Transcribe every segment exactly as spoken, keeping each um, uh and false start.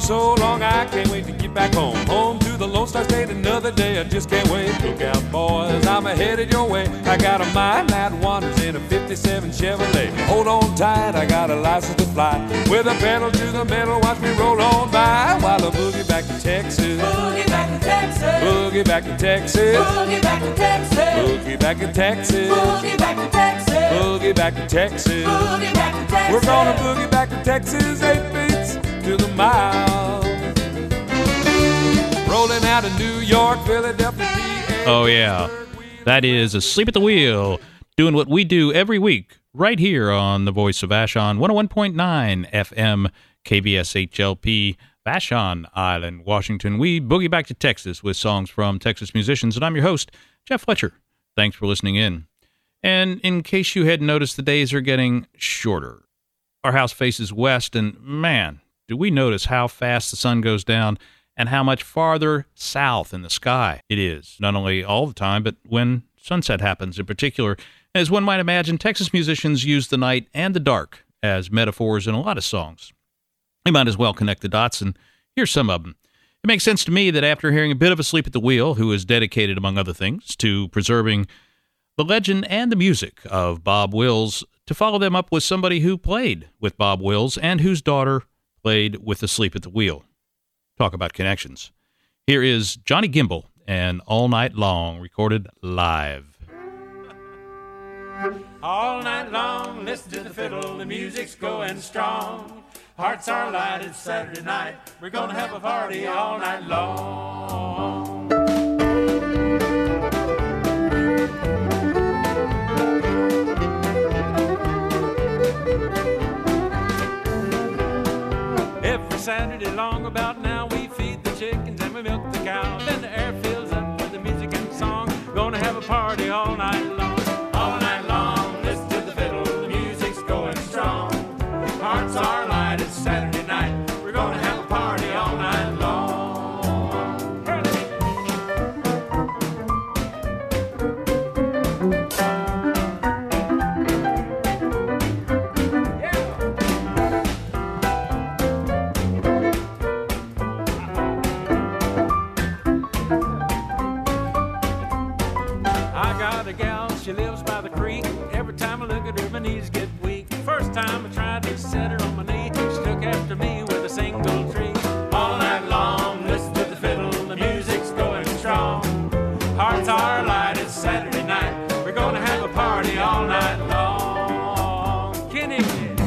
so long, I can't wait to get back home. Home to the Lone Star State, another day, I just can't wait. Look out, boys, I'm headed your way. I got a mind that wanders in a fifty-seven Chevrolet. Hold on tight, I got a license to fly. With a pedal to the metal, watch me roll on by. While I boogie back to Texas. Boogie back to Texas. Boogie back to Texas. Boogie back to Texas. Boogie back to Texas. Boogie back to Texas. Boogie back to Texas. Boogie back to Texas. We're gonna boogie back to Texas, eight beats to the mile. Rolling out of New York, Philadelphia, P A. Oh, yeah. That is Asleep at the Wheel, doing what we do every week right here on the Voice of Vashon, one oh one point nine F M, K V S H L P, Vashon Island, Washington. We boogie back to Texas with songs from Texas musicians, and I'm your host, Jeff Fletcher. Thanks for listening in. And in case you hadn't noticed, the days are getting shorter. Our house faces west, and man, do we notice how fast the sun goes down and how much farther south in the sky it is, not only all the time, but when sunset happens in particular. As one might imagine, Texas musicians use the night and the dark as metaphors in a lot of songs. You might as well connect the dots, and here's some of them. It makes sense to me that after hearing a bit of Asleep at the Wheel, who is dedicated, among other things, to preserving the legend and the music of Bob Wills, to follow them up with somebody who played with Bob Wills and whose daughter played with Asleep at the Wheel. Talk about connections. Here is Johnny Gimbel and All Night Long, recorded live. All night long, listen to the fiddle, the music's going strong. Hearts are light, it's Saturday night, we're gonna have a party all night long. Every Saturday long about now, we feed the chickens and we milk the cow. Then the air fills up with the music and song, gonna have a party all night long. All night long, listen to the fiddle, the music's going strong. Hearts are light, it's Saturday night, we're gonna have a party all night long. She lives by the creek. Every time I look at her, my knees get weak. First time I tried to set her on my knee, she took after me with a single tree. All night long, listen to the fiddle, the music's going strong. Hearts are light, it's Saturday night, we're gonna have a party all night long. Kenny.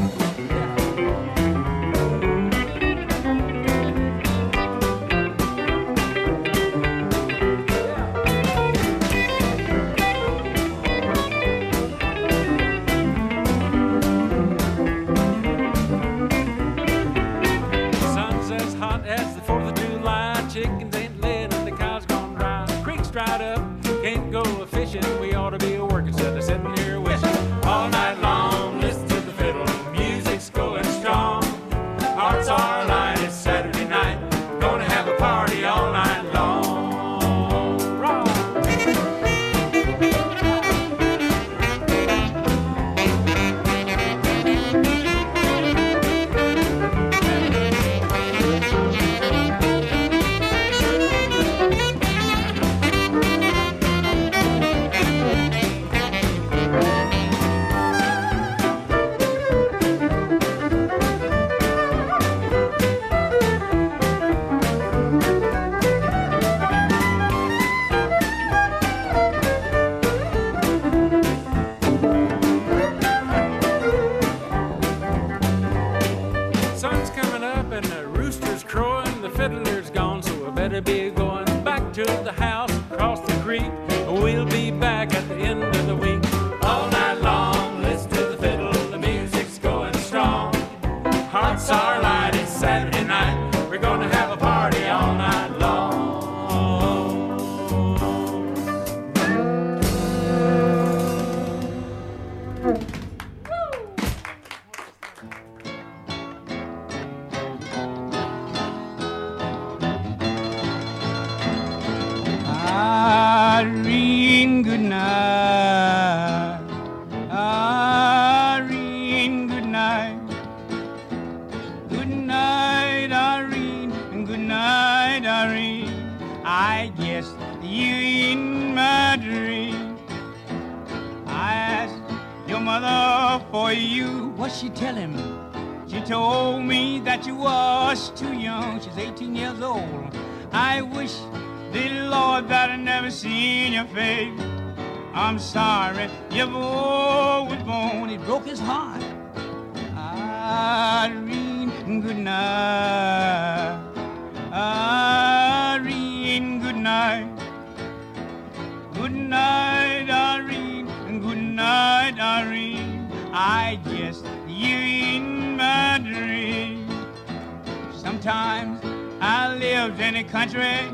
Chickens ain't lit and the cow's gone dry. Creek's dried up, can't go a-fishing. We ought to be a-working instead of sitting here wishing. All night long, listen to the fiddle, music's going strong. Hearts are light, it's Saturday night, gonna have a party all night long. Rock. Be going back to the house across the creek. We'll be back at the end of the week. All night long, listen to the fiddle, the music's going strong. Hearts are light, it's Saturday night, we're gonna have a party all night long. mother for you. What'd she tell him? She told me that you was too young. She's eighteen years old. I wish the Lord that I never seen your face. I'm sorry your boy was born. It broke his heart. Irene, good night. Irene, good night. Good night, Irene. Good night, Irene. I guess you in my dream. Sometimes I lived in the country.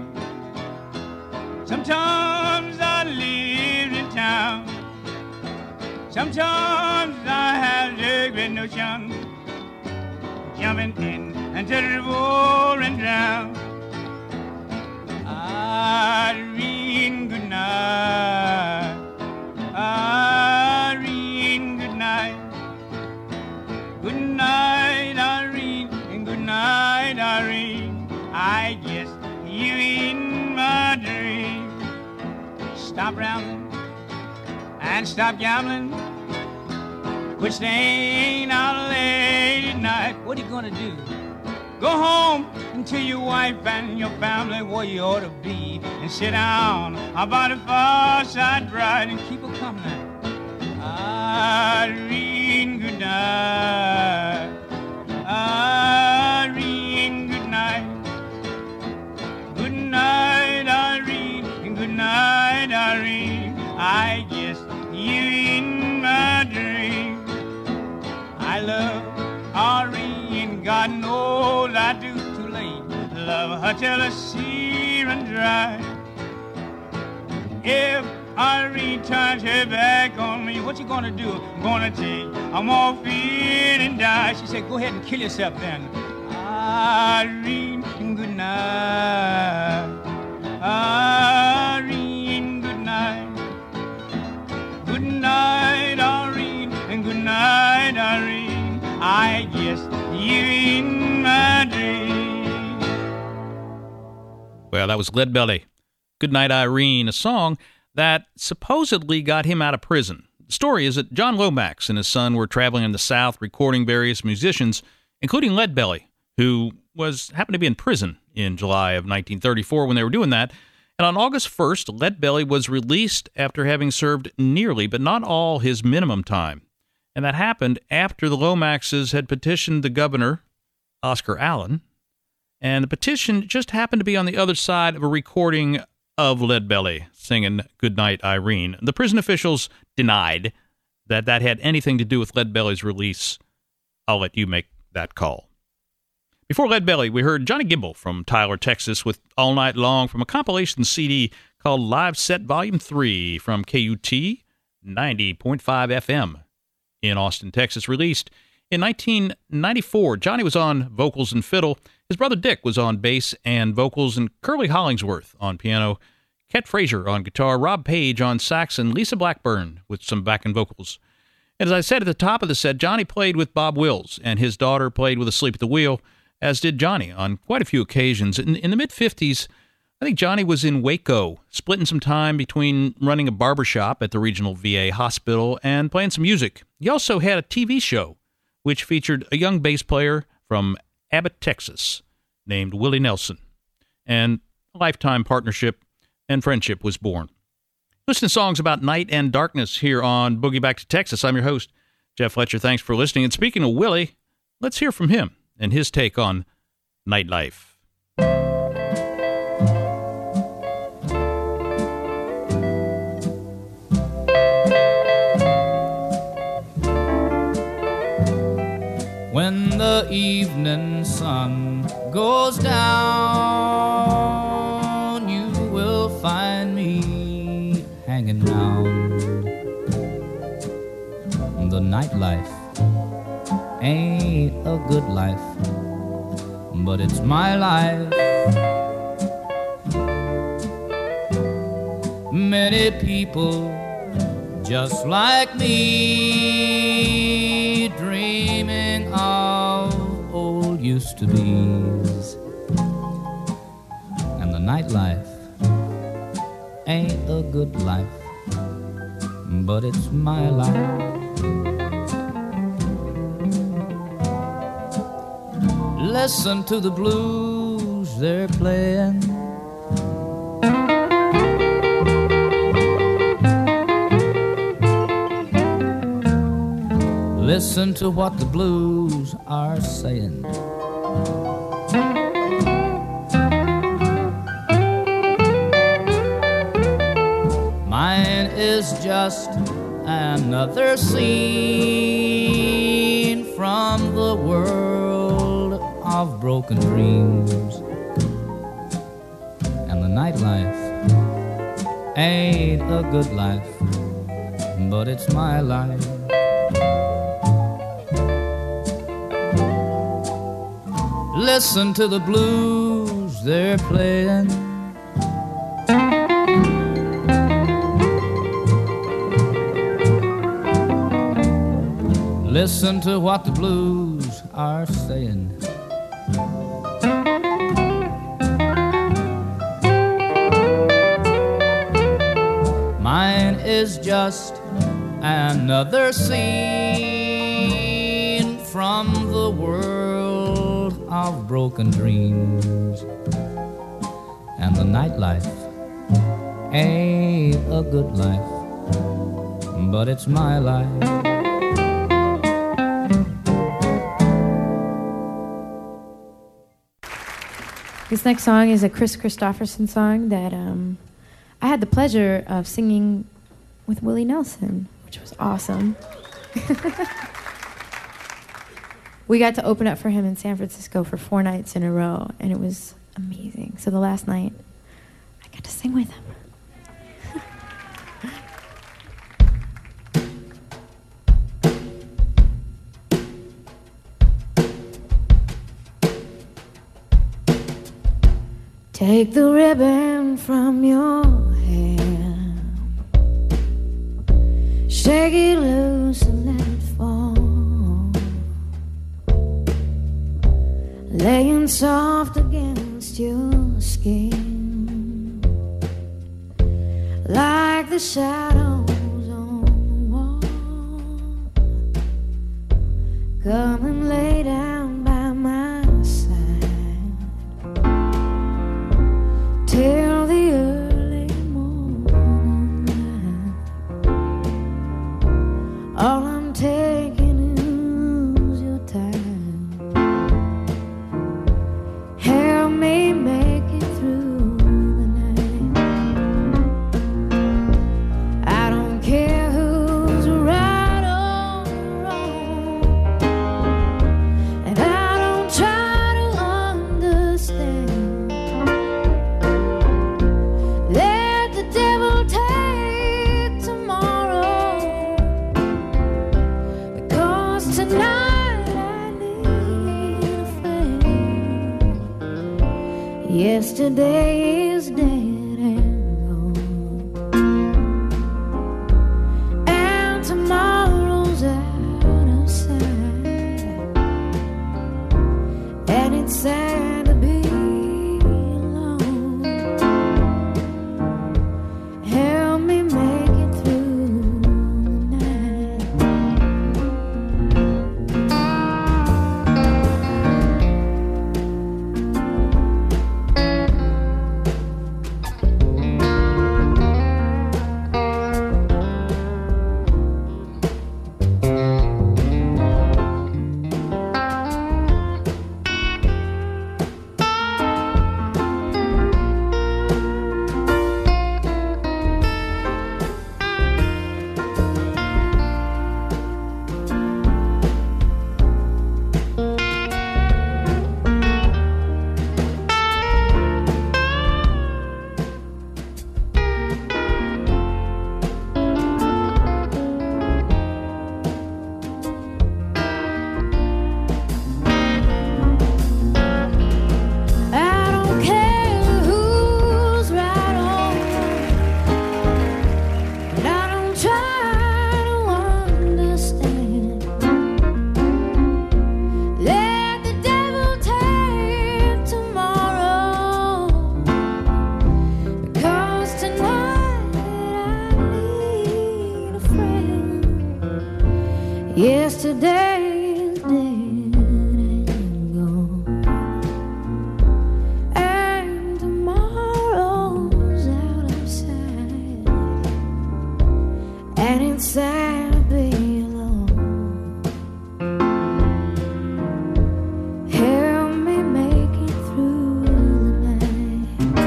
Sometimes I lived in town. Sometimes I had a great notion jumping in into the river and drown. Irene, good night. Irene, good night. Good night, Irene, and good night, Irene. I guess you in my dream. Stop rambling and stop gambling. Quit staying out late at night. What are you gonna do? Go home and tell your wife and your family where you ought to be, and sit down about the fireside bride and keep her company. Irene, good night. Irene, good night. Good night, Irene, and good night, Irene. I guess you in my dream. I love Irene, God knows I do too late. Love her till the sea run dry. If Irene turns her back on me, what you gonna do? I'm gonna take a morphine and die. She said, go ahead and kill yourself then. Irene, good night. Irene, good night. Good night, Irene, and good night, Irene. I guess you in my dream. Well, that was Leadbelly. Good Night, Irene, a song that supposedly got him out of prison. The story is that John Lomax and his son were traveling in the South recording various musicians, including Leadbelly, who was happened to be in prison in July of nineteen thirty-four when they were doing that. And on August first, Leadbelly was released after having served nearly, but not all, his minimum time. And that happened after the Lomaxes had petitioned the governor, Oscar Allen, and the petition just happened to be on the other side of a recording of Leadbelly singing Goodnight Irene. The prison officials denied that that had anything to do with Leadbelly's release. I'll let you make that call. Before Leadbelly, we heard Johnny Gimbel from Tyler, Texas, with All Night Long from a compilation C D called Live Set Volume three from K U T ninety point five F M in Austin, Texas, released in nineteen ninety-four. Johnny was on vocals and fiddle. His brother Dick was on bass and vocals, and Curly Hollingsworth on piano, Ket Frazier on guitar, Rob Page on sax, and Lisa Blackburn with some backing vocals. And as I said at the top of the set, Johnny played with Bob Wills, and his daughter played with Asleep at the Wheel, as did Johnny on quite a few occasions. In, in the mid-fifties, I think Johnny was in Waco, splitting some time between running a barbershop at the regional V A hospital and playing some music. He also had a T V show, which featured a young bass player from Abbott, Texas, named Willie Nelson. And a lifetime partnership and friendship was born. Listen to songs about night and darkness here on Boogie Back to Texas. I'm your host, Jeff Fletcher. Thanks for listening. And speaking of Willie, let's hear from him and his take on nightlife. When the evening sun goes down, you will find me hanging round. The nightlife ain't a good life, but it's my life. Many people just like me, dreaming of old used-to-be's. And the nightlife ain't a good life, but it's my life. Listen to the blues they're playing. Listen to what the blues are saying. Mine is just another scene from the world of broken dreams. And the nightlife ain't a good life, but it's my life. Listen to the blues they're playing. Listen to what the blues are saying. Mine is just another scene from the world of broken dreams. And the nightlife ain't a good life, but it's my life. This next song is a Chris Christopherson song that um, I had the pleasure of singing with Willie Nelson, which was awesome. We got to open up for him in San Francisco for four nights in a row, and it was amazing. So the last night, I got to sing with him. Take the ribbon from your hair, shake it loose and let it fall, laying soft against your skin, like the shadows on the wall. Come and lay down by my side till the early morning light. All I'm taking is your time. Help me make it through the night. I don't care who's right or wrong, and I don't try to understand. Let the devil take tomorrow, because tonight I need a friend. Yesterday is dead and gone, and tomorrow's out of sight, and it's sad to be alone. Help me make it through the night. Yesterday is dead and gone, and tomorrow's out of sight, and it's sad to be alone. Help me make it through the night.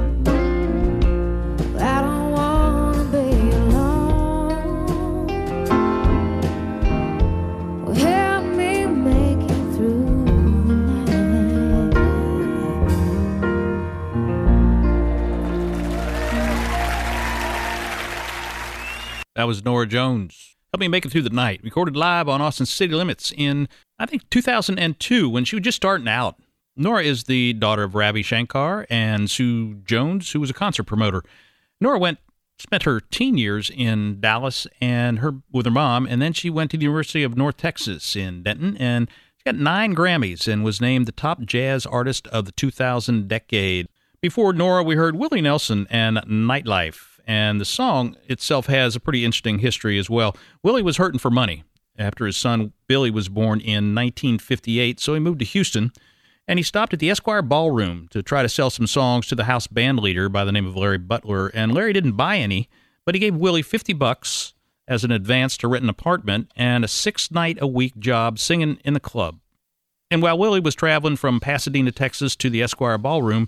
I don't wanna be alone. Help me make it through the night. That was Nora Jones. Help Me Make It Through the Night. Recorded live on Austin City Limits in, I think, two thousand two, when she was just starting out. Nora is the daughter of Ravi Shankar and Sue Jones, who was a concert promoter. Nora went, spent her teen years in Dallas and her with her mom, and then she went to the University of North Texas in Denton, and she got nine Grammys and was named the top jazz artist of the two thousand decade. Before Nora, we heard Willie Nelson and Nightlife, and the song itself has a pretty interesting history as well. Willie was hurting for money after his son Billy was born in nineteen fifty-eight, so he moved to Houston, and he stopped at the Esquire Ballroom to try to sell some songs to the house band leader by the name of Larry Butler, and Larry didn't buy any, but he gave Willie fifty bucks as an advance to rent an apartment and a six-night-a-week job singing in the club. And while Willie was traveling from Pasadena, Texas to the Esquire Ballroom,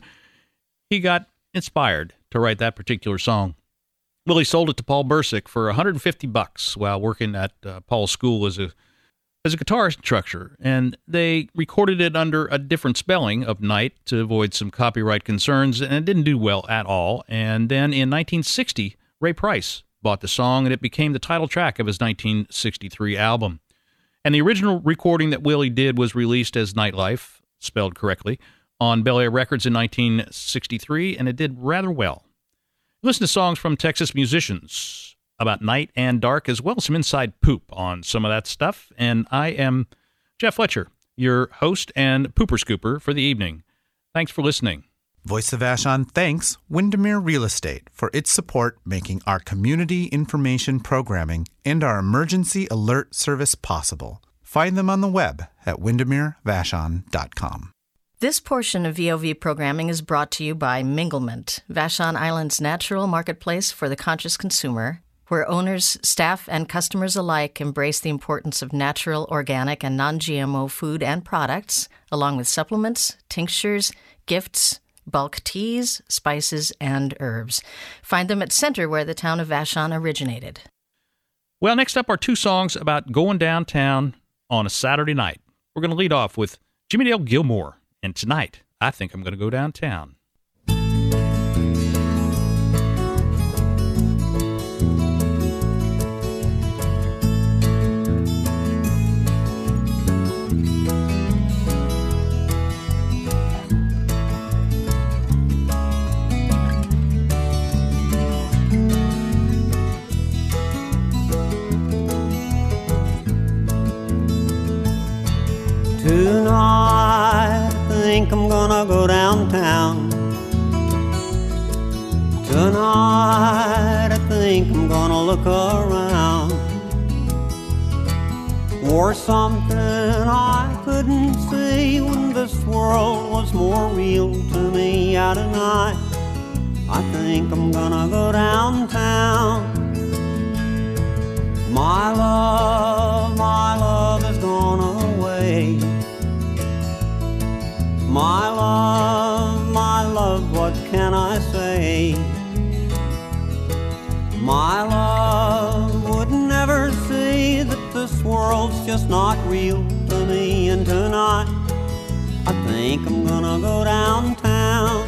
he got inspired to write that particular song. Willie sold it to Paul Bursick for one hundred fifty bucks while working at uh, Paul's school as a as a guitar instructor, and they recorded it under a different spelling of Night to avoid some copyright concerns, and it didn't do well at all. And then in nineteen sixty, Ray Price bought the song, and it became the title track of his nineteen sixty-three album. And the original recording that Willie did was released as Nightlife, spelled correctly, on Bel Air Records in nineteen sixty-three, and it did rather well. Listen to songs from Texas musicians about night and dark, as well as some inside poop on some of that stuff. And I am Jeff Fletcher, your host and pooper scooper for the evening. Thanks for listening. Voice of Vashon thanks Windermere Real Estate for its support making our community information programming and our emergency alert service possible. Find them on the web at windermere vashon dot com. This portion of V O V programming is brought to you by Minglement, Vashon Island's natural marketplace for the conscious consumer, where owners, staff, and customers alike embrace the importance of natural, organic, and non-G M O food and products, along with supplements, tinctures, gifts, bulk teas, spices, and herbs. Find them at Center, where the town of Vashon originated. Well, next up are two songs about going downtown on a Saturday night. We're going to lead off with Jimmy Dale Gilmore. And tonight, I think I'm going to go downtown. Tonight, I think I'm gonna go downtown. Tonight, I think I'm gonna look around for something I couldn't see when this world was more real to me. Out tonight, I think I'm gonna go downtown. My love, my love has gone away. My love, my love, what can I say? My love would never see that this world's just not real to me. And tonight, I think I'm gonna go downtown.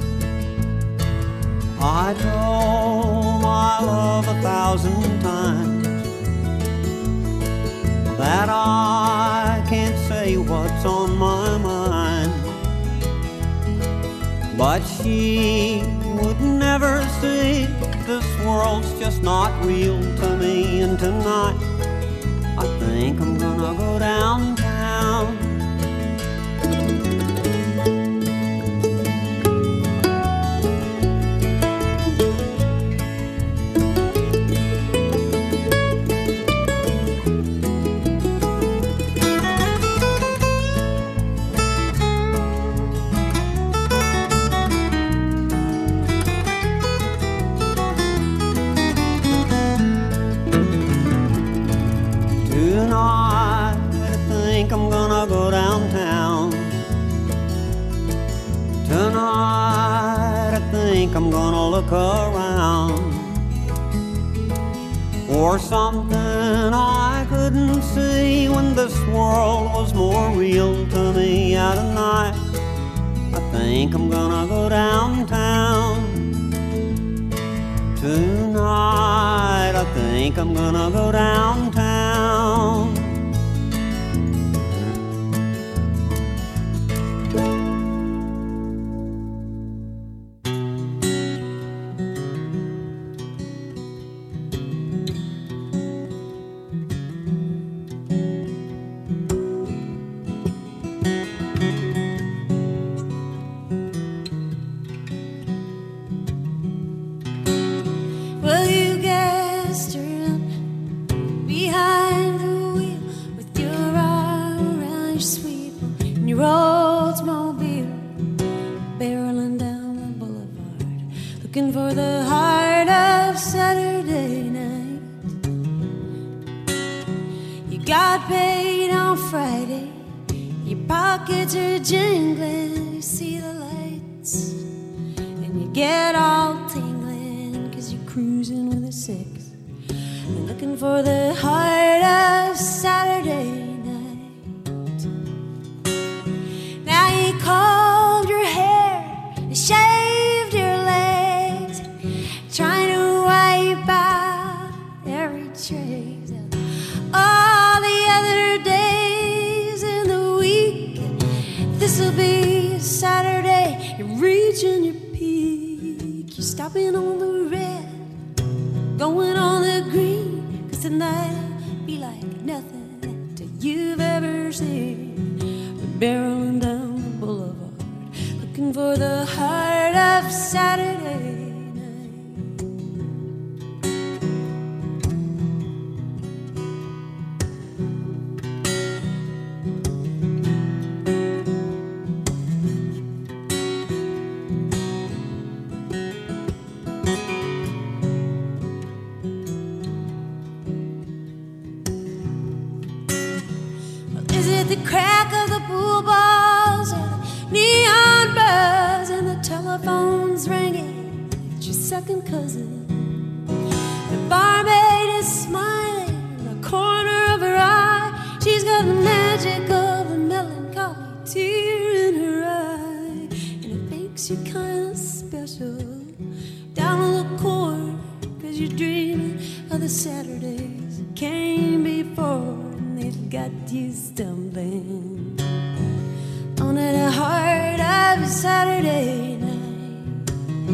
I told my love a thousand times that I can't say what's on my mind, but she would never see this world's just not real to me. And tonight, I think I'm gonna go downtown. Tonight I think I'm gonna go downtown. Tonight I think I'm gonna look around for something I couldn't see when this world was more real to me. Out of night I think I'm gonna go downtown. Tonight I think I'm gonna go downtown. Well, you guessed around behind the wheel with your arm around your sweeper and your Oldsmobile, barreling down the boulevard, looking for the heart of Saturday night. You got paid on Friday, your pockets are jingling, you see the lights, and you get all tingling. Cruising with a six and looking for the heart of Saturday night. Now you combed your hair, you shaved your legs, trying to wipe out every trace of all the other days in the week. This'll be Saturday, you're reaching your peak, you're stopping on the red, going on the green, 'cause tonight'll be like nothing that you've ever seen. We're barreling down the boulevard, looking for the heart of Saturday the crack of the pool balls or the neon buzz and the telephone's ringing. It's your second cousin. The barmaid is smiling in the corner of her eye. She's got the magic of a melancholy tear in her eye, and it makes you kind of special down in the corner, 'cause you're dreaming of the Saturdays that came before. They've got you stumbling on the heart of Saturday night.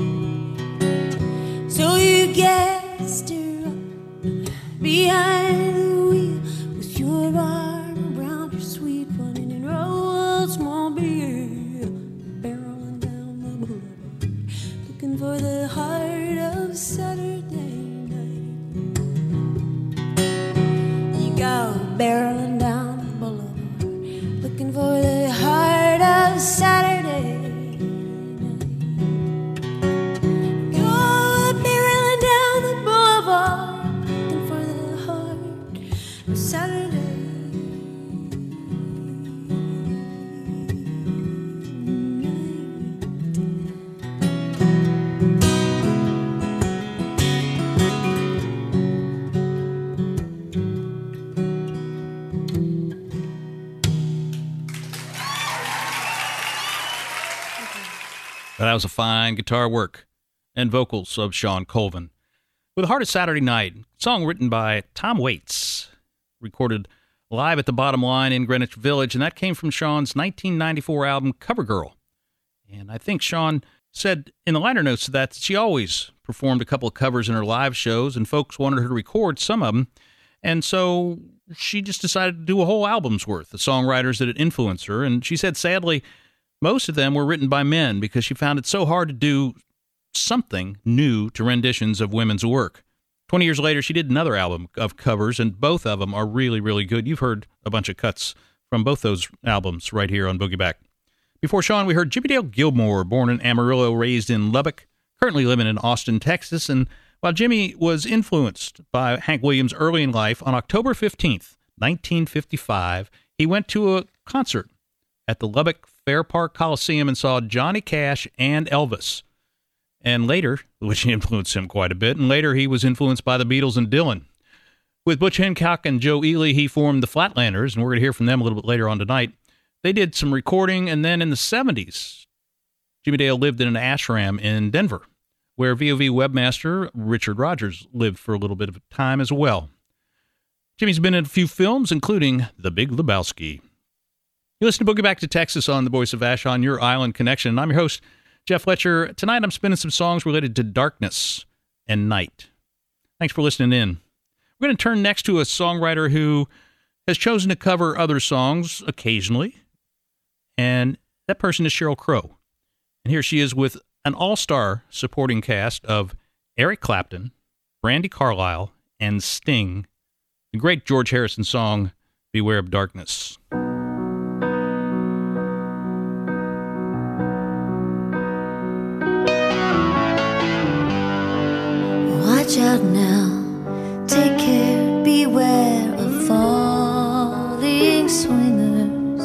So you guessed her up behind the wheel with your arm around your sweet one in an Oldsmobile, barreling down the boulevard, looking for the heart of Saturday night. You go barreling down the boulevard, looking for the heart of Saturday night. You're barreling down the boulevard, looking for the heart of Saturday night. That was a fine guitar work and vocals of Shawn Colvin. With Heart of Saturday Night, song written by Tom Waits, recorded live at the Bottom Line in Greenwich Village, and that came from Shawn's nineteen ninety-four album Covergirl. And I think Shawn said in the liner notes to that she always performed a couple of covers in her live shows, and folks wanted her to record some of them, and so she just decided to do a whole album's worth of songwriters that had influenced her. And she said, sadly, most of them were written by men because she found it so hard to do something new to renditions of women's work. Twenty years later, she did another album of covers, and both of them are really, really good. You've heard a bunch of cuts from both those albums right here on Boogie Back. Before Shawn, we heard Jimmie Dale Gilmore, born in Amarillo, raised in Lubbock, currently living in Austin, Texas. And while Jimmy was influenced by Hank Williams early in life, on October fifteenth, nineteen fifty-five, he went to a concert at the Lubbock Fair Park Coliseum and saw Johnny Cash and Elvis. And later, which influenced him quite a bit, and later he was influenced by the Beatles and Dylan. With Butch Hancock and Joe Ely, he formed the Flatlanders, and we're going to hear from them a little bit later on tonight. They did some recording, and then in the seventies, Jimmy Dale lived in an ashram in Denver, where V O V webmaster Richard Rogers lived for a little bit of time as well. Jimmy's been in a few films, including The Big Lebowski. You listen to Boogie Back to Texas on the Voice of Vashon, your island connection. I'm your host, Jeff Fletcher. Tonight I'm spinning some songs related to darkness and night. Thanks for listening in. We're going to turn next to a songwriter who has chosen to cover other songs occasionally, and that person is Sheryl Crow. And here she is with an all-star supporting cast of Eric Clapton, Brandi Carlile, and Sting, the great George Harrison song, Beware of Darkness. Watch out now, take care, beware of falling swingers,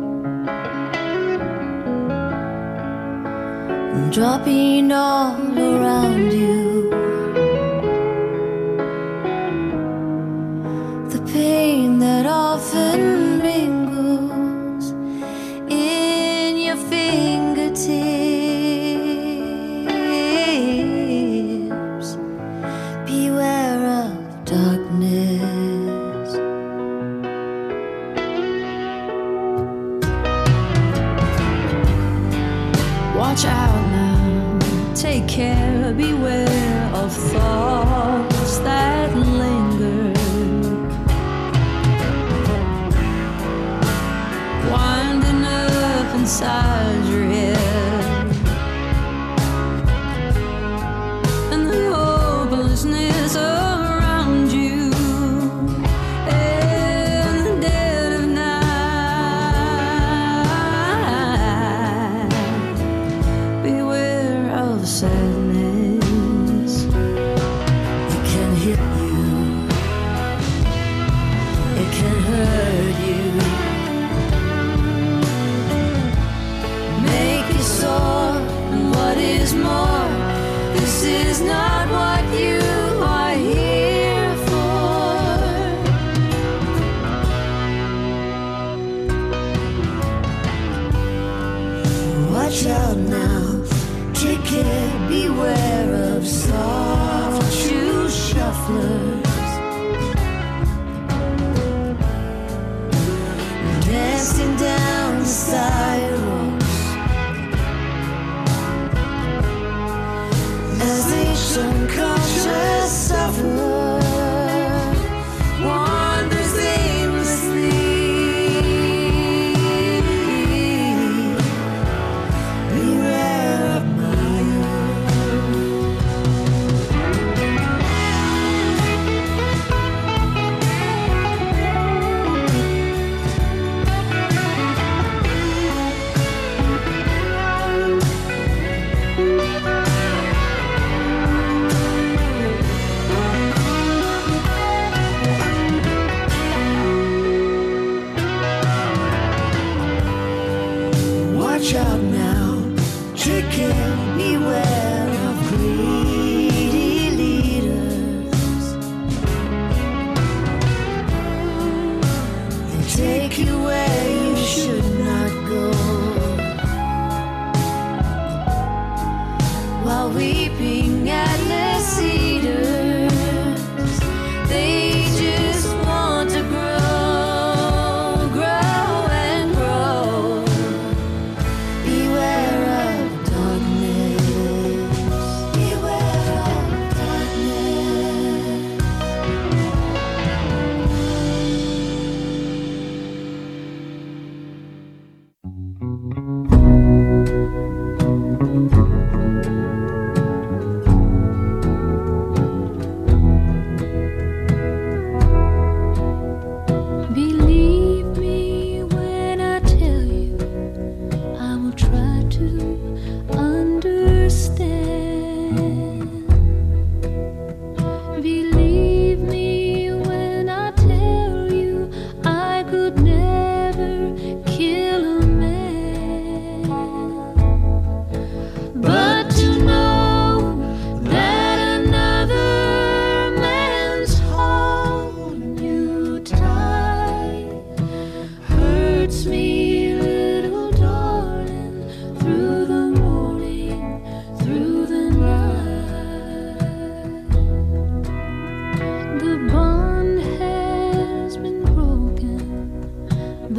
dropping all around you. The pain that often mingles in your fingertips. Beware of darkness. Watch out now, take care, beware of thoughts that linger, winding up inside your head, and the hopelessness around you in the dead of night. Beware of sadness. It can hit you, it can hurt you, make you sore, and what is more, this is not what you are here for. Watch out now, take care, beware of soft shoe shufflers, dancing down the sidewalks as each unconscious sufferer wanders aimlessly. Beware of watch out now, take care, beware of greedy leaders. They take you where you should not go, while weeping Atlas cedars. They just want to grow, grow and grow. Beware of darkness. Beware of darkness.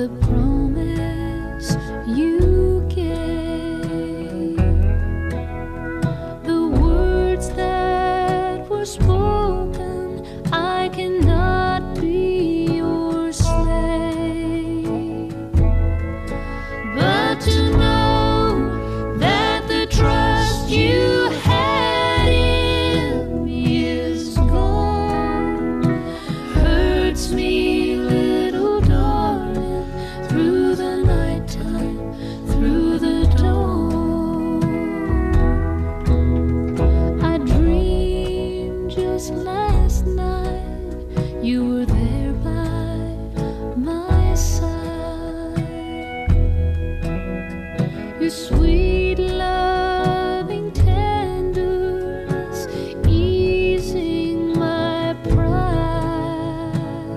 the promise you gave, the words that were spoken, I cannot be your slave, but to know that the trust you had in me is gone hurts me, little darling, through the nighttime, through the dawn. I dreamed just last night you were there by my side. Your sweet loving tenderness easing my pride.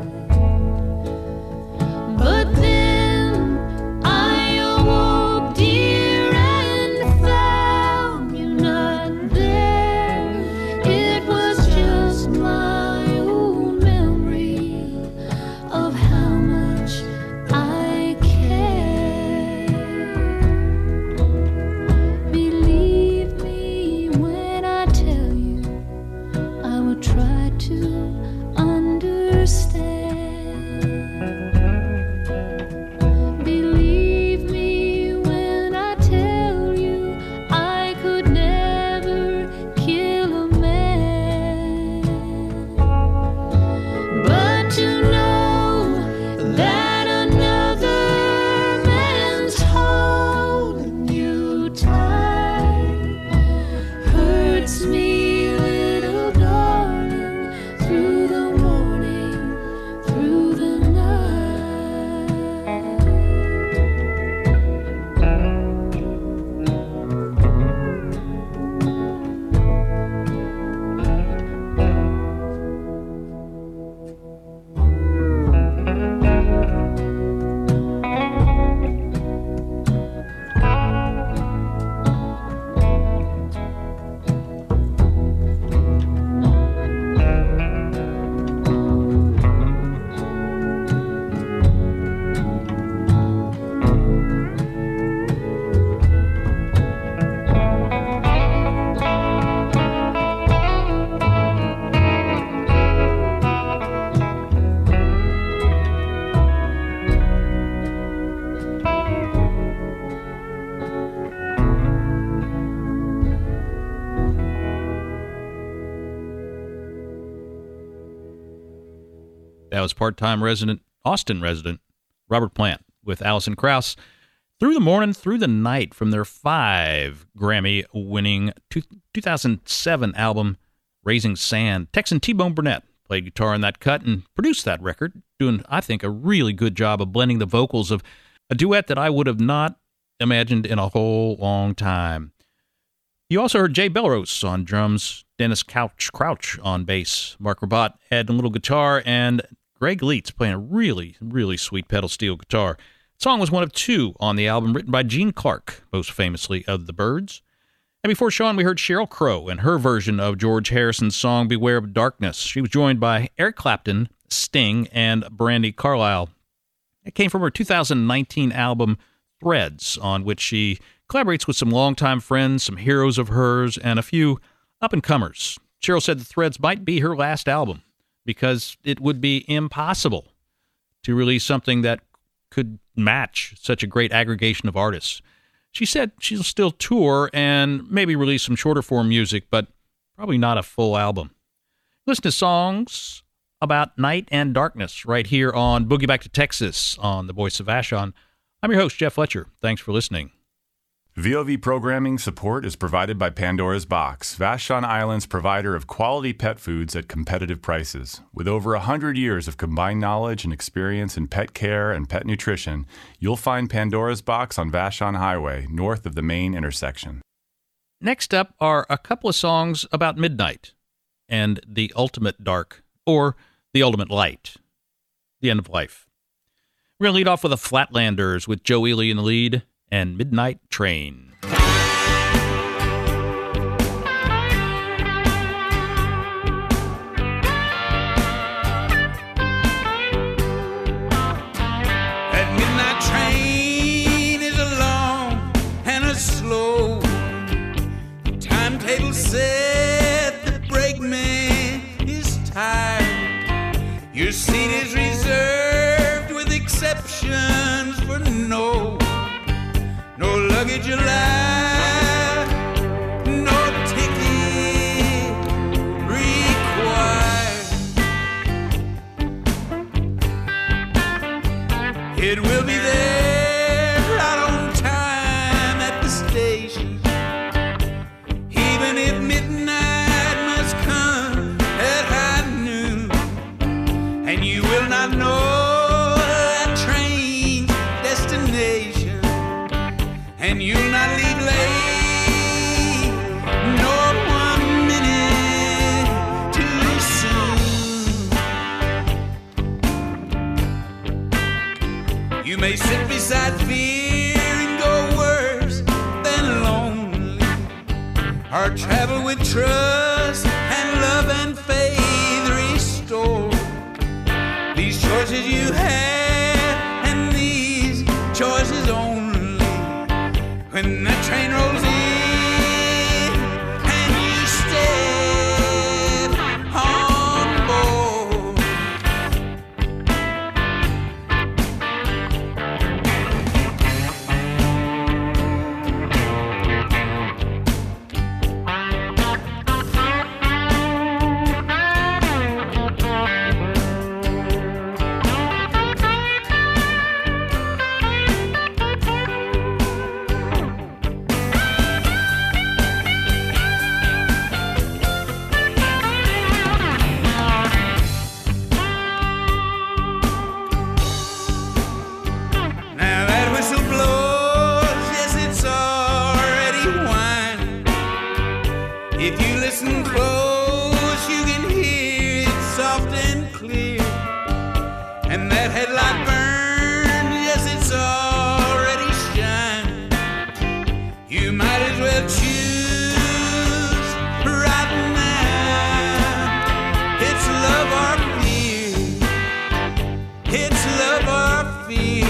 But then I awoke, dear, and found you not there. It was just my old memory of how much I care. Believe me when I tell you I will try to understand. Believe me when I tell you I could never kill a man. But to know that another man's holding you tight hurts me, little darling, through the morning, through the night. That was part-time resident, Austin resident, Robert Plant with Alison Krauss. Through the Morning, Through the Night from their five Grammy-winning two, two thousand seven album, Raising Sand. Texan T-Bone Burnett played guitar in that cut and produced that record, doing, I think, a really good job of blending the vocals of a duet that I would have not imagined in a whole long time. You also heard Jay Belrose on drums, Dennis Couch Crouch on bass, Mark Rabat adding a little guitar, and Greg Leitz playing a really, really sweet pedal steel guitar. The song was one of two on the album written by Gene Clark, most famously of the Byrds. And before Sean, we heard Sheryl Crow and her version of George Harrison's song Beware of Darkness. She was joined by Eric Clapton, Sting, and Brandi Carlile. It came from her two thousand nineteen album Threads, on which she collaborates with some longtime friends, some heroes of hers, and a few up-and-comers. Sheryl said the Threads might be her last album because it would be impossible to release something that could match such a great aggregation of artists. She said she'll still tour and maybe release some shorter-form music, but probably not a full album. Listen to songs about night and darkness right here on Boogie Back to Texas on The Voice of Vashon. I'm your host, Jeff Fletcher. Thanks for listening. V O V programming support is provided by Pandora's Box, Vashon Island's provider of quality pet foods at competitive prices. With over one hundred years of combined knowledge and experience in pet care and pet nutrition, you'll find Pandora's Box on Vashon Highway, north of the main intersection. Next up are a couple of songs about midnight and the ultimate dark, or the ultimate light, the end of life. We're going to lead off with the Flatlanders with Joe Ely in the lead and Midnight Train. At midnight It will be there right on time at the station, even if midnight must come at high noon, and you will not know that train's destination, and you'll not leave late, nor one minute too soon. You may sit beside fear and go worse than lonely, or travel with trust and love and faith restored. These choices you have, and these choices only, when that train rolls in and you step on board. Now that whistle blows, yes, it's already wine. If you listen close, you can hear it soft and clear. And that headlight burns, yes, it's already shining. You might as well choose right now. It's love or fear. It's love or fear.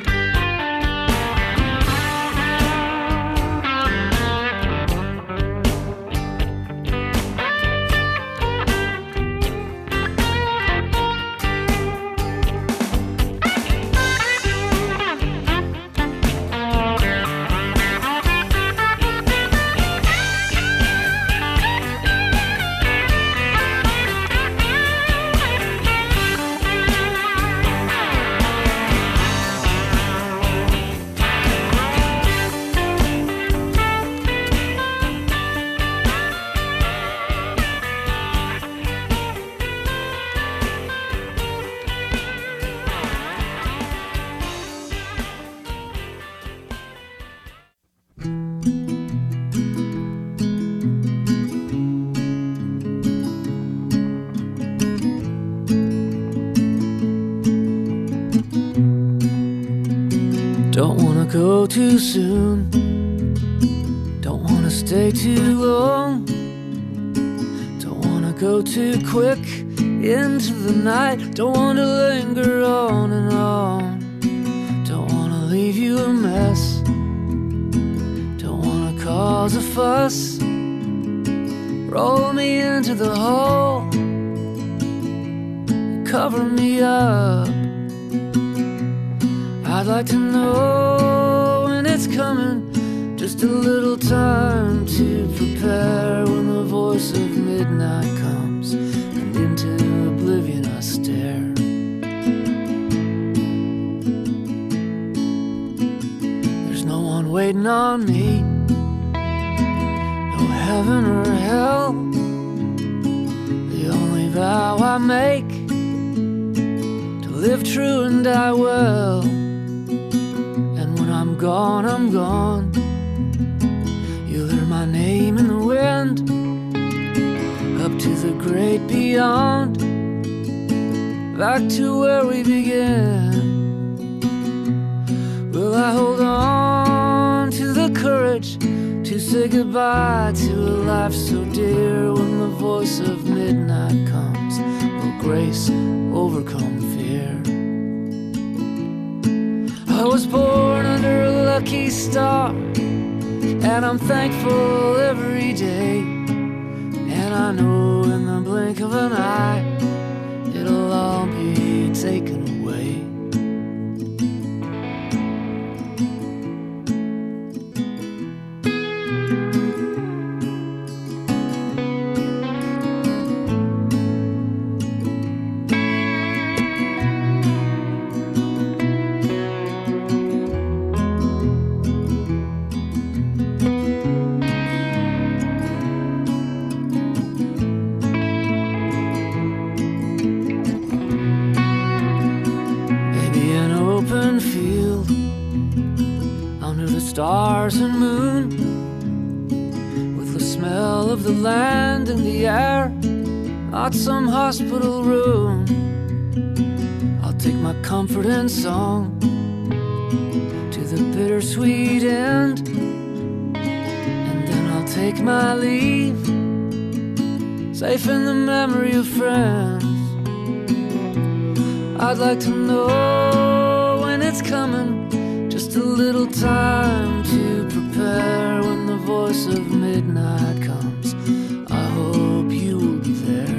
Don't wanna go too soon, don't wanna stay too long, don't wanna go too quick into the night, don't wanna linger on and on, don't wanna leave you a mess, don't wanna cause a fuss, roll me into the hole, cover me up. I'd like to know when it's coming, just a little time to prepare when the voice of midnight comes and into oblivion I stare. There's no one waiting on me, no heaven or hell. The only vow I make, to live true and die well. I'm gone, I'm gone. You'll hear my name in the wind, up to the great beyond, back to where we began. Will I hold on to the courage to say goodbye to a life so dear when the voice of midnight comes? Will grace overcome fear? I was born under a lucky star, and I'm thankful every day. And I know in the blink of an eye, it'll all be taken away. stars and moon, with the smell of the land in the air, not some hospital room. I'll take my comfort and song to the bittersweet end, and then I'll take my leave, safe in the memory of friends. I'd like to know when it's coming, just a little time to prepare. When the voice of midnight comes, I hope you will be there.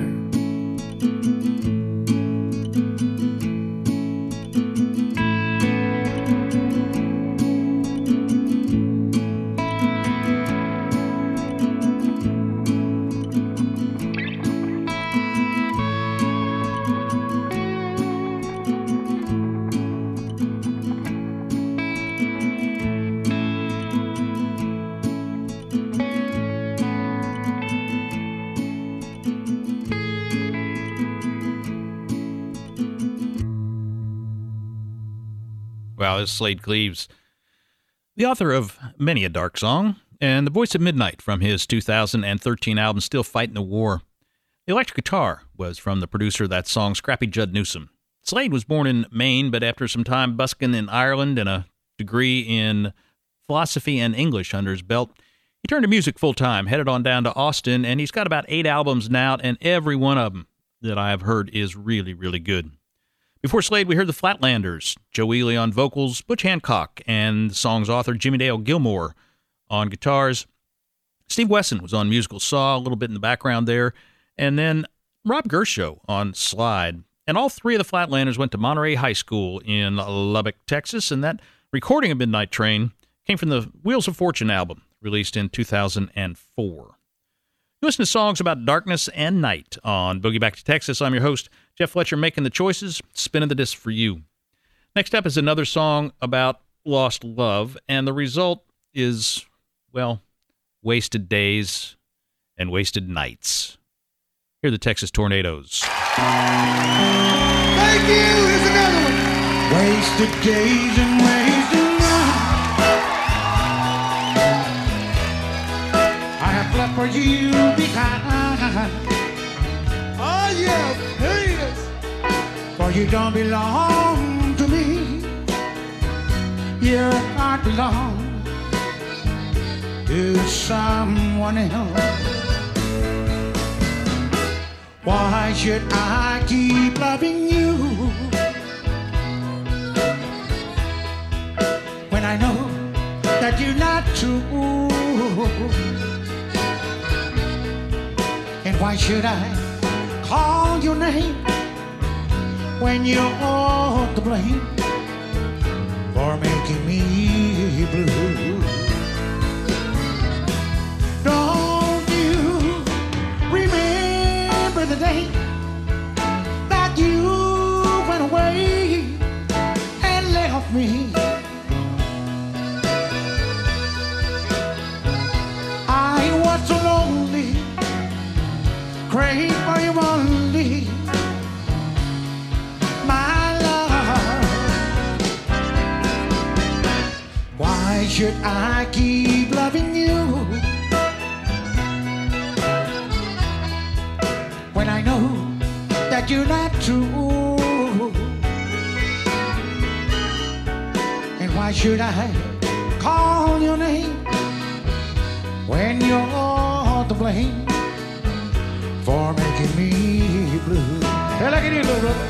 Wow, this is Slade Cleaves, the author of many a dark song, and the voice of midnight from his two thousand thirteen album, Still Fighting the War. The electric guitar was from the producer of that song, Scrappy Judd Newsom. Slade was born in Maine, but after some time busking in Ireland and a degree in philosophy and English under his belt, he turned to music full-time, headed on down to Austin, and he's got about eight albums now, and every one of them that I have heard is really, really good. Before Slade, we heard the Flatlanders, Joe Ely on vocals, Butch Hancock, and the song's author, Jimmy Dale Gilmore, on guitars. Steve Wesson was on musical saw, a little bit in the background there, and then Rob Gershow on slide. And all three of the Flatlanders went to Monterey High School in Lubbock, Texas, and that recording of Midnight Train came from the Wheels of Fortune album, released in two thousand four. You listen to songs about darkness and night on Boogie Back to Texas. I'm your host, Jeff Fletcher, making the choices, spinning the disc for you. Next up is another song about lost love, and the result is, well, wasted days and wasted nights. Here are the Texas Tornadoes. Thank you. Here's another one. Wasted days and wasted nights. I have left for you behind. Oh yeah, haters. For you don't belong to me. Your heart belongs to someone else. Why should I keep loving you when I know that you're not true? And why should I call your name when you're to blame for making me blue? Don't you remember the day that you went away and left me? I was so lonely, praying for you only, my love. Why should I keep loving you when I know that you're not true? And why should I call your name when you're to blame for making me blue? Hey, look at you, little brother.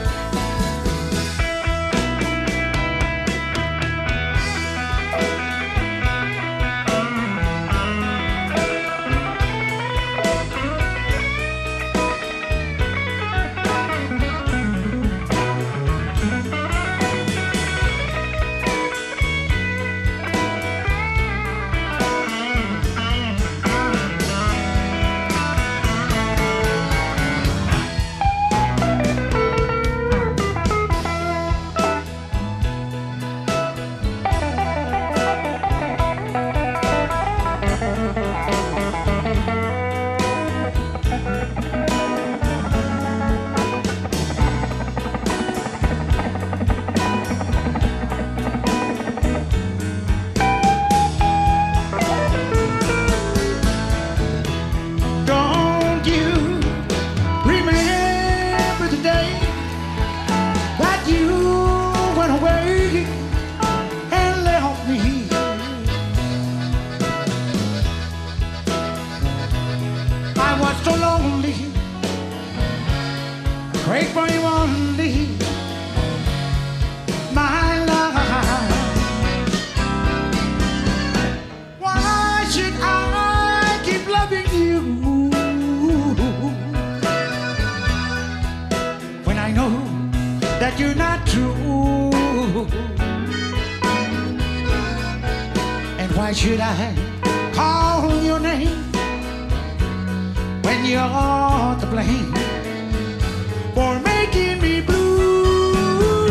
Why should I call your name when you're to blame for making me blue?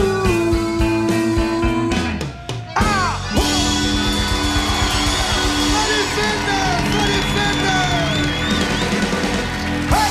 Ah! Bloody Fender, Bloody Fender! Hey!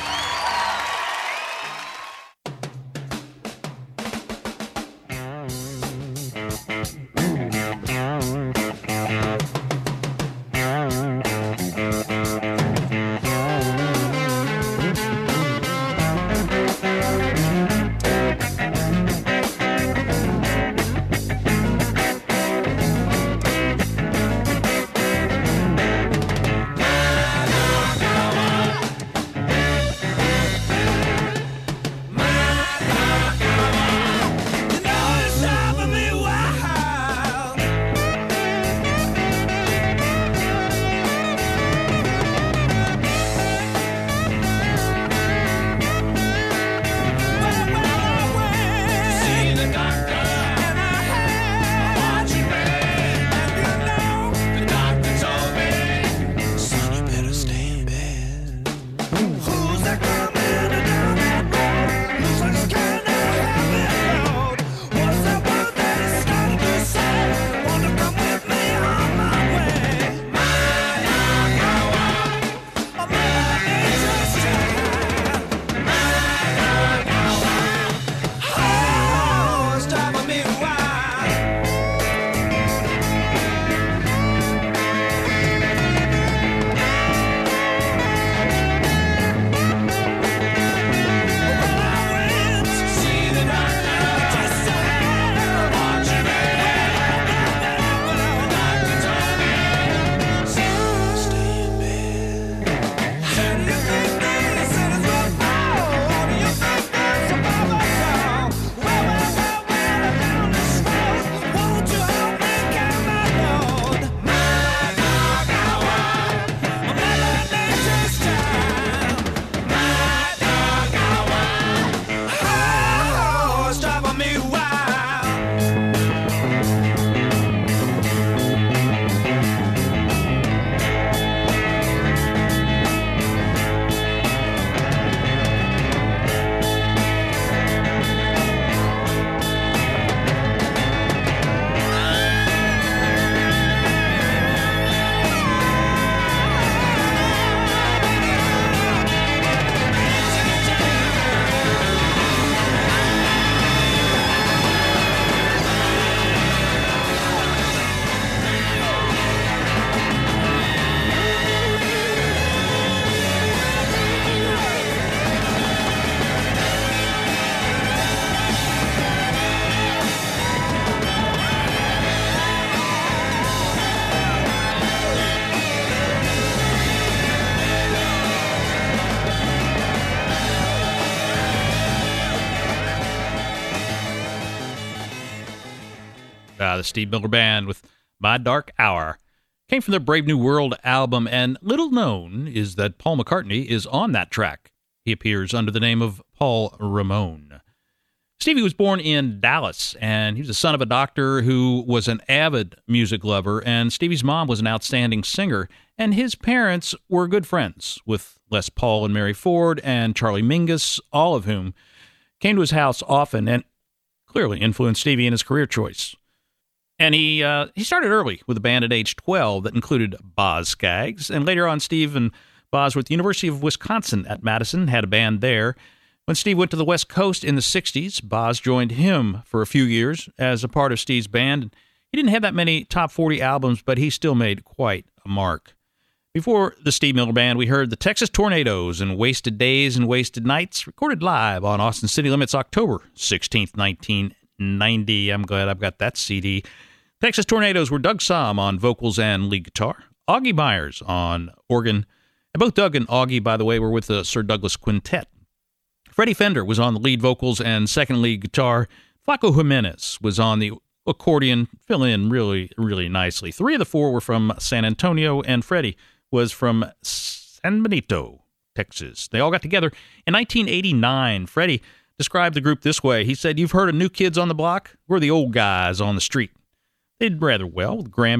Uh, the Steve Miller Band with My Dark Hour. Came from their Brave New World album, and little known is that Paul McCartney is on that track. He appears under the name of Paul Ramone. Stevie was born in Dallas, and he was the son of a doctor who was an avid music lover, and Stevie's mom was an outstanding singer, and his parents were good friends with Les Paul and Mary Ford and Charlie Mingus, all of whom came to his house often and clearly influenced Stevie in his career choice. And he uh, he started early with a band at age twelve that included Boz Scaggs. And later on, Steve and Boz were at the University of Wisconsin at Madison, had a band there. When Steve went to the West Coast in the sixties, Boz joined him for a few years as a part of Steve's band. He didn't have that many top forty albums, but he still made quite a mark. Before the Steve Miller Band, we heard the Texas Tornadoes and Wasted Days and Wasted Nights, recorded live on Austin City Limits October sixteenth, nineteen ninety. I'm glad I've got that C D. Texas Tornadoes were Doug Somm on vocals and lead guitar, Augie Myers on organ, and both Doug and Augie, by the way, were with the Sir Douglas Quintet. Freddie Fender was on the lead vocals and second lead guitar. Flaco Jimenez was on the accordion, fill in really, really nicely. Three of the four were from San Antonio, and Freddie was from San Benito, Texas. They all got together in nineteen eighty-nine. Freddie described the group this way. He said, "You've heard of New Kids on the Block? We're the old guys on the street." They did rather well with Grammy and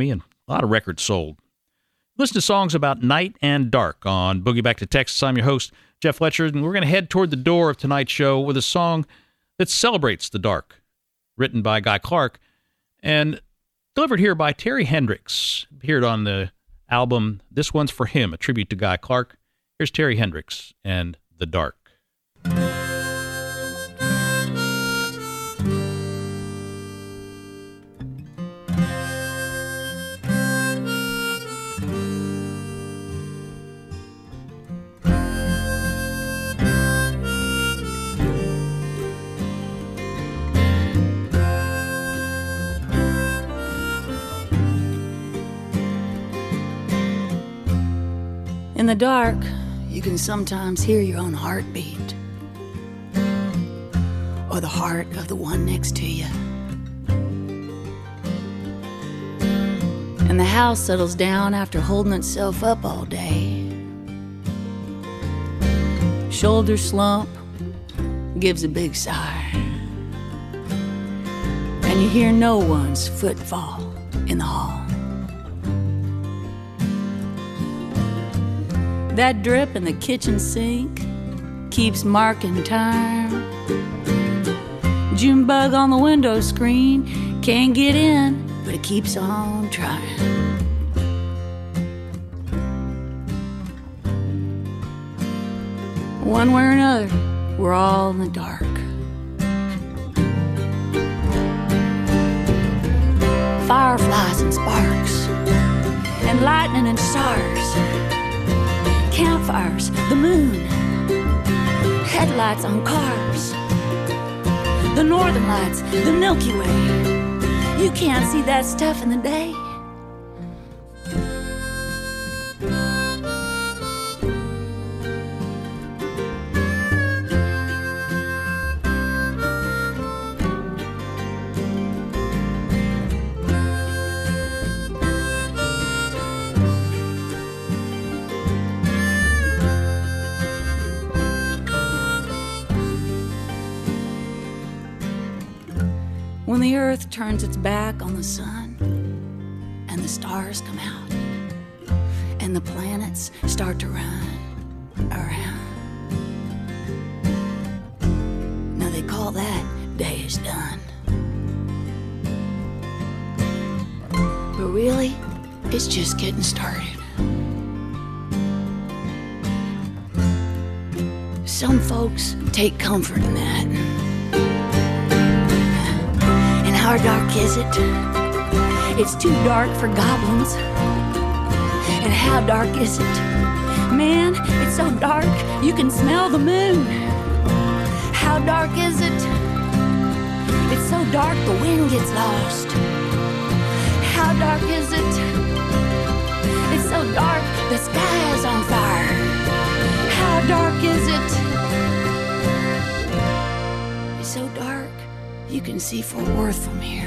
A lot of records sold. Listen to songs about night and dark on Boogie Back to Texas. I'm your host, Jeff Fletcher, and we're going to head toward the door of tonight's show with a song that celebrates the dark, written by Guy Clark and delivered here by Terry Hendricks. Appeared on the album This One's for Him, a tribute to Guy Clark. Here's Terry Hendricks and The Dark. In the dark, you can sometimes hear your own heartbeat, or the heart of the one next to you. And the house settles down after holding itself up all day. Shoulder slump, gives a big sigh, and you hear no one's footfall in the hall. That drip in the kitchen sink keeps marking time. June bug on the window screen can't get in, but it keeps on trying. One way or another, we're all in the dark. Fireflies and sparks, and lightning and stars. Campfires, the moon, headlights on cars, the northern lights, the Milky Way. You can't see that stuff in the day. When the earth turns its back on the sun and the stars come out and the planets start to run around. Now they call that day is done. But really, it's just getting started. Some folks take comfort in that. How dark is it? It's too dark for goblins. And how dark is it? Man, it's so dark you can smell the moon. How dark is it? It's so dark the wind gets lost. How dark is it? It's so dark the sky is on fire. How dark is it? It's so dark you can see Fort Worth from here.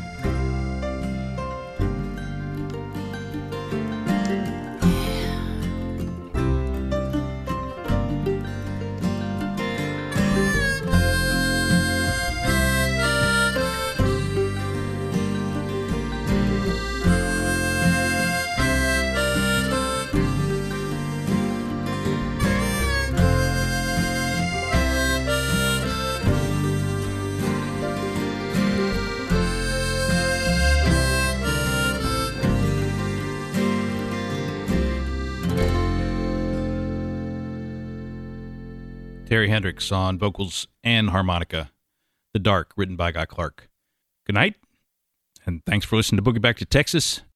Terry Hendricks on vocals and harmonica. The Dark, written by Guy Clark. Good night, and thanks for listening to Boogie Back to Texas.